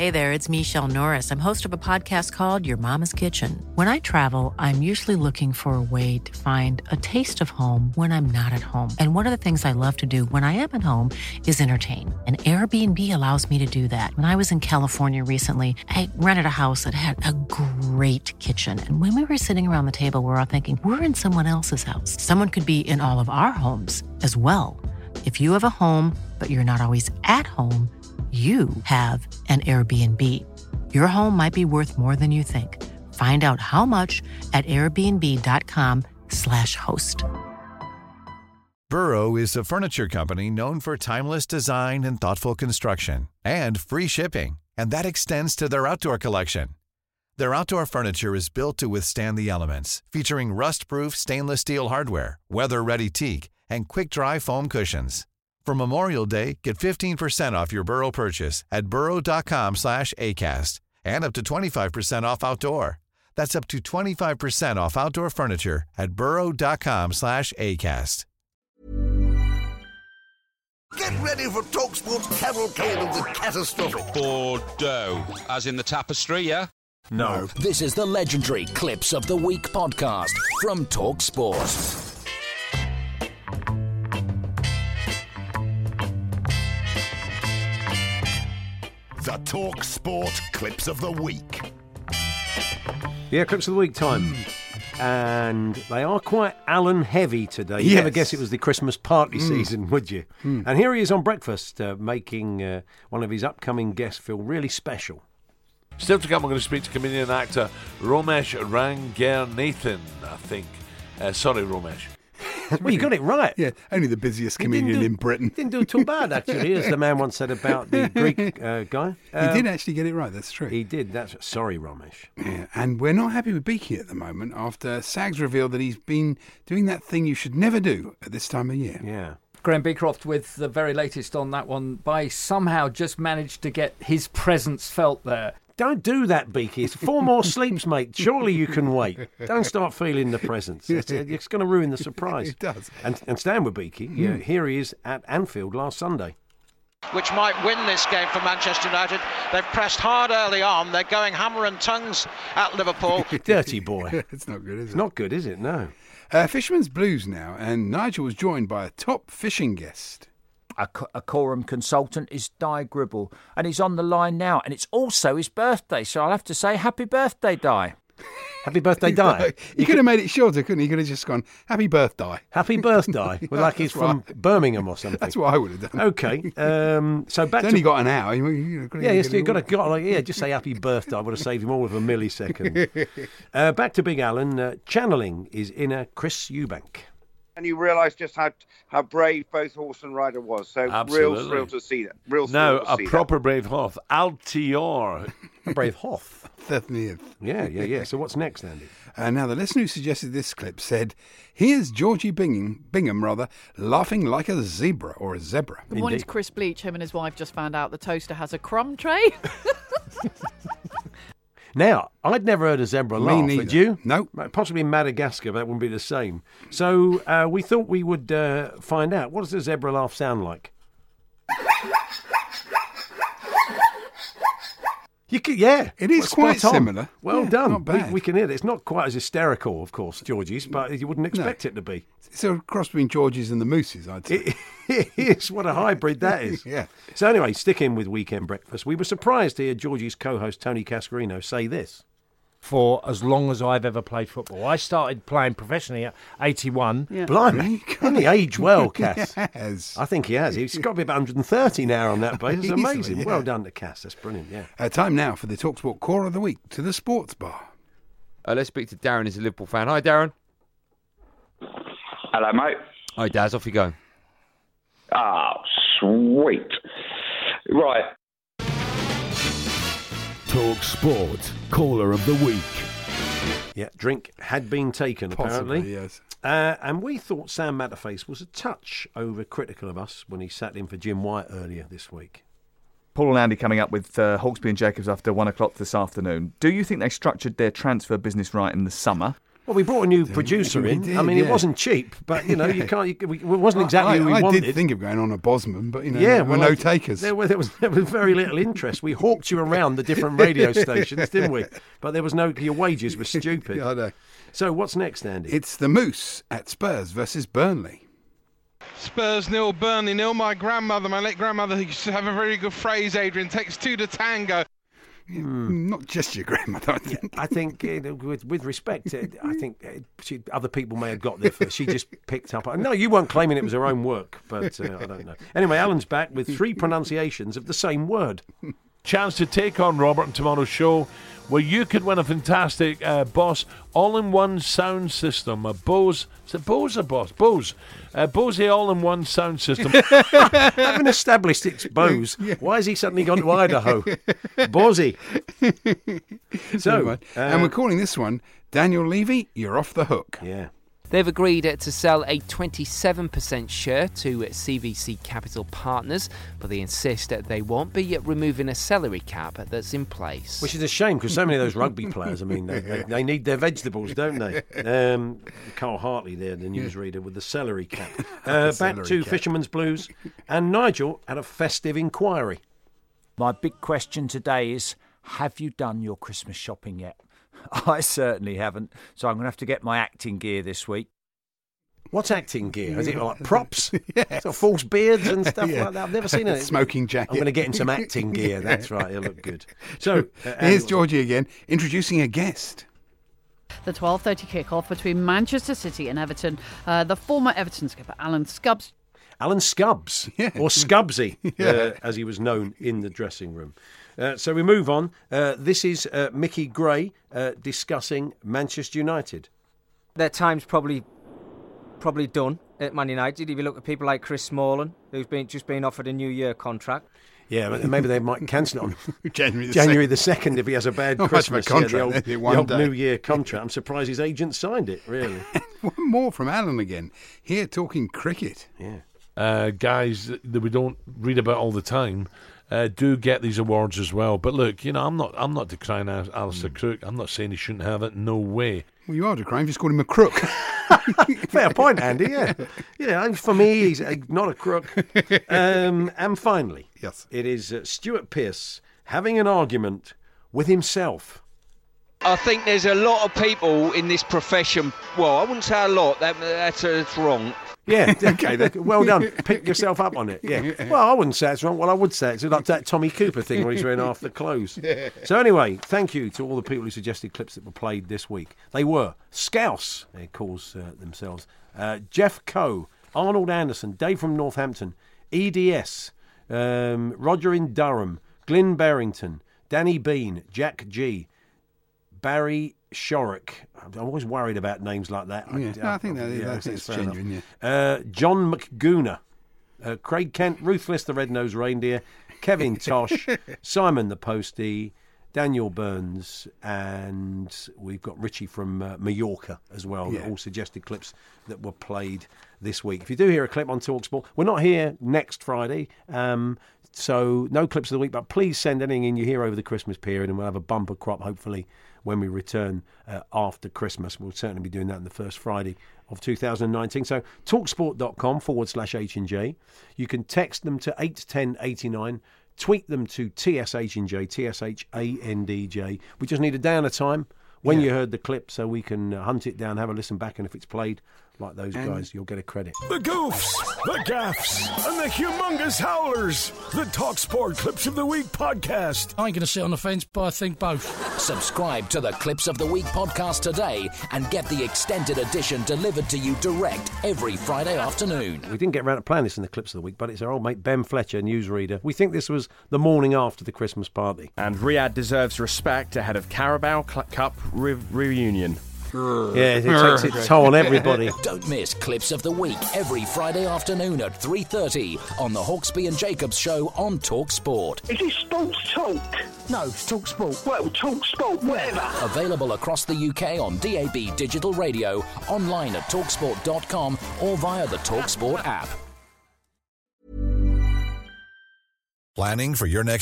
Hey there, it's Michelle Norris. I'm host of a podcast called Your Mama's Kitchen. When I travel, I'm usually looking for a way to find a taste of home when I'm not at home. And one of the things I love to do when I am at home is entertain. And Airbnb allows me to do that. When I was in California recently, I rented a house that had a great kitchen. And when we were sitting around the table, we were all thinking, we're in someone else's house. Someone could be in all of our homes as well. If you have a home, but you're not always at home, you have an Airbnb. Your home might be worth more than you think. Find out how much at airbnb.com/host. Burrow is a furniture company known for timeless design and thoughtful construction, and free shipping, and that extends to their outdoor collection. Their outdoor furniture is built to withstand the elements, featuring rust-proof stainless steel hardware, weather-ready teak, and quick-dry foam cushions. For Memorial Day, get 15% off your Burrow purchase at burrow.com/ACAST and up to 25% off outdoor. That's up to 25% off outdoor furniture at burrow.com/ACAST. Get ready for TalkSport's cavalcade of the catastrophic. Bordeaux, as in the tapestry, yeah? No. This is the legendary Clips of the Week podcast from TalkSport. The TalkSport Clips of the Week. Yeah, Clips of the Week time. And they are quite Alan heavy today. You'd never guess it was the Christmas party season, would you? And here he is on breakfast, making one of his upcoming guests feel really special. Still to come, I'm going to speak to comedian and actor Romesh Ranganathan, I think. Sorry, Romesh. Well, you got it right. Yeah, only the busiest comedian in Britain. Didn't do too bad, actually, as the man once said about the Greek guy. He did actually get it right, that's true. He did. Sorry, Romesh. Yeah, and we're not happy with Beaky at the moment after Sags revealed that he's been doing that thing you should never do at this time of year. Yeah. Graham Beecroft with the very latest on that one. By somehow just managed to get his presence felt there. Don't do that, Beaky. It's 4 more sleeps, mate. Surely you can wait. Don't start feeling the presence. It's going to ruin the surprise. It does. And staying with Beaky, here he is at Anfield last Sunday. Which might win this game for Manchester United. They've pressed hard early on. They're going hammer and tongues at Liverpool. Dirty boy. It's not good, is it? It's not good, is it? No. Fisherman's Blues now, and Nigel was joined by a top fishing guest. A Quorum consultant is Di Gribble, and he's on the line now, and it's also his birthday, so I'll have to say happy birthday, Di. Happy birthday, Di. You could have made it shorter, couldn't you? You could have just gone, happy birthday. Happy birthday. Well, like he's from Birmingham or something. That's what I would have done. Okay. So back it's only got an hour. You've got to just say happy birthday. I would have saved him all of a millisecond. Back to Big Alan. Channeling is inner Chris Eubank. And you realise just how brave both horse and rider was. So Absolutely. Real thrill to see that. A proper brave hoth. Altior. A brave hoth. Certainly. Yeah. So what's next, Andy? Now, the listener who suggested this clip said, here's Georgie Bingham, laughing like a zebra or a zebra. Good morning to Chris Bleach. Him and his wife just found out the toaster has a crumb tray. Now, I'd never heard a zebra laugh. neither. Had you? No. Possibly in Madagascar, but that wouldn't be the same. So we thought we would find out. What does a zebra laugh sound like? It is quite similar. Well Yeah, done. not bad. We can hear it. It's not quite as hysterical, of course, Georgie's, but you wouldn't expect it to be. It's a cross between George's and the Mooses, I'd say. It is. What a hybrid that is. Yeah. So anyway, sticking with Weekend Breakfast, we were surprised to hear Georgie's co-host Tony Cascarino say this. For as long as I've ever played football. I started playing professionally at 81. Yeah. Blimey, can he age well, Cass? Yes. I think he has. He's got to be about 130 now on that base. It's amazing. Easily, yeah. Well done to Cass. That's brilliant, yeah. Time now for the TalkSport Core of the Week to the Sports Bar. Let's speak to Darren, who's a Liverpool fan. Hi, Darren. Hello, mate. Hi, Daz. Off you go. Ah, sweet. Right. Talk Sport, Caller of the Week. Yeah, drink had been taken, Possibly, apparently. yes. And we thought Sam Matterface was a touch overcritical of us when he sat in for Jim White earlier this week. Paul and Andy coming up with Hawksby and Jacobs after 1 o'clock this afternoon. Do you think they structured their transfer business right in the summer? Well, we brought a new producer in. did, I mean, it yeah. wasn't cheap, but you know, you can't. It wasn't exactly who we wanted. I did think of going on a Bosman, but there were well, no takers. There was very little interest. We hawked you around the different radio stations, didn't we? But there was no. Your wages were stupid. I know. So what's next, Andy? It's the Moose at Spurs versus Burnley. Spurs 0, Burnley 0. My late grandmother, used to have a very good phrase, Adrian, takes two to tango. Not just your grandmother, I think. I think, with respect, I think other people may have got there first. She just picked up. No, you weren't claiming it was her own work, but I don't know. Anyway, Alan's back with 3 pronunciations of the same word. Chance to take on Robert in tomorrow's show, where you could win a fantastic Boss all-in-one sound system. A Bose, is it Bose or Boss? Bose. Bose all-in-one sound system. Having established it's Bose, why has he suddenly gone to Idaho? Bosey. So, and we're calling this one, Daniel Levy, You're Off the Hook. Yeah. They've agreed to sell a 27% share to CVC Capital Partners, but they insist that they won't be removing a salary cap that's in place. Which is a shame, because so many of those rugby players, I mean, they need their vegetables, don't they? Carl Hartley there, the newsreader, with the celery cap. Back to Fisherman's Blues. And Nigel had a festive inquiry. My big question today is, have you done your Christmas shopping yet? I certainly haven't, so I'm going to have to get my acting gear this week. What's acting gear? Is it like props? Sort of false beards and stuff like that? I've never seen it. Smoking jacket. I'm going to get him some acting gear. That's right. He'll look good. So here's Georgie again, introducing a guest. The 12:30 kick-off between Manchester City and Everton. The former Everton skipper Alan Scubbs. Alan Scubbs, or Scubbsy, as he was known in the dressing room. So we move on. This is Mickey Gray discussing Manchester United. Their time's probably done at Man United. If you look at people like Chris Smalling, who's just been offered a New Year contract. Yeah, but maybe they might cancel it on January the 2nd if he has a bad Christmas. The old New Year contract. I'm surprised his agent signed it, really. One more from Alan again. Here talking cricket. Yeah. Guys that we don't read about all the time do get these awards as well. But look, I'm not decrying Alistair Crook. I'm not saying he shouldn't have it. No way. Well, you are decrying. You've called him a crook. Fair point, Andy. Yeah. For me, he's not a crook. And finally, it is Stuart Pearce having an argument with himself. I think there's a lot of people in this profession. Well, I wouldn't say a lot. That's wrong. Yeah, okay. Well done. Pick yourself up on it. Yeah. Well, I wouldn't say it's wrong. Well, I would say it's like that Tommy Cooper thing where he's wearing half the clothes. So anyway, thank you to all the people who suggested clips that were played this week. They were Scouse, they calls themselves, Jeff Coe, Arnold Anderson, Dave from Northampton, EDS, Roger in Durham, Glyn Barrington, Danny Bean, Jack G, Barry Shorrock. I'm always worried about names like that. I think that's genuine. John McGooner, Craig Kent, Ruthless the Red-Nosed Reindeer, Kevin Tosh, Simon the Postie, Daniel Burns, and we've got Richie from Mallorca as well. That all suggested clips that were played this week. If you do hear a clip on TalkSport, we're not here next Friday, so no clips of the week, but please send anything in you hear over the Christmas period, and we'll have a bumper crop hopefully when we return after Christmas. We'll certainly be doing that on the first Friday of 2019. So talksport.com/H&J. You can text them to 81089, tweet them to TSH&J, TSHANDJ. We just need a day and a time when you heard the clip so we can hunt it down, have a listen back, and if it's played like those guys, you'll get a credit. The goofs, the gaffs, and the humongous howlers. The TalkSport Clips of the Week podcast. I ain't going to sit on the fence, but I think both. Subscribe to the Clips of the Week podcast today and get the extended edition delivered to you direct every Friday afternoon. We didn't get around to playing this in the Clips of the Week, but it's our old mate Ben Fletcher, newsreader. We think this was the morning after the Christmas party. And Riyadh deserves respect ahead of Carabao Cup reunion. Yeah, it takes its toll on everybody. Don't miss Clips of the Week every Friday afternoon at 3:30 on the Hawksby and Jacobs Show on TalkSport. Is it Sports Talk? No, it's TalkSport. Well, TalkSport, whatever. Available across the UK on DAB Digital Radio, online at talksport.com or via the TalkSport app. Planning for your next trip?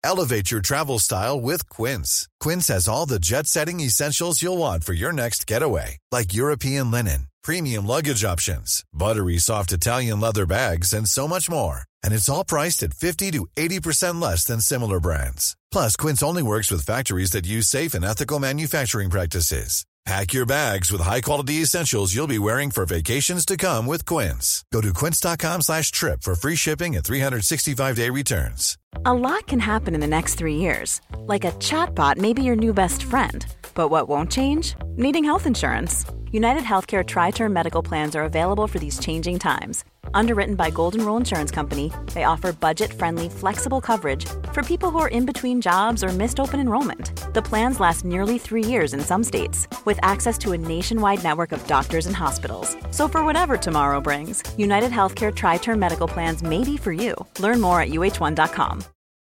Elevate your travel style with Quince. Quince has all the jet-setting essentials you'll want for your next getaway, like European linen, premium luggage options, buttery soft Italian leather bags, and so much more. And it's all priced at 50 to 80% less than similar brands. Plus, Quince only works with factories that use safe and ethical manufacturing practices. Pack your bags with high-quality essentials you'll be wearing for vacations to come with Quince. Go to quince.com/trip for free shipping and 365-day returns. A lot can happen in the next 3 years. Like a chatbot may be your new best friend. But what won't change? Needing health insurance. United Healthcare Tri-Term Medical Plans are available for these changing times. Underwritten by Golden Rule Insurance Company, they offer budget-friendly, flexible coverage for people who are in between jobs or missed open enrollment. The plans last nearly 3 years in some states, with access to a nationwide network of doctors and hospitals. So for whatever tomorrow brings, United Healthcare Tri-Term Medical Plans may be for you. Learn more at uh1.com.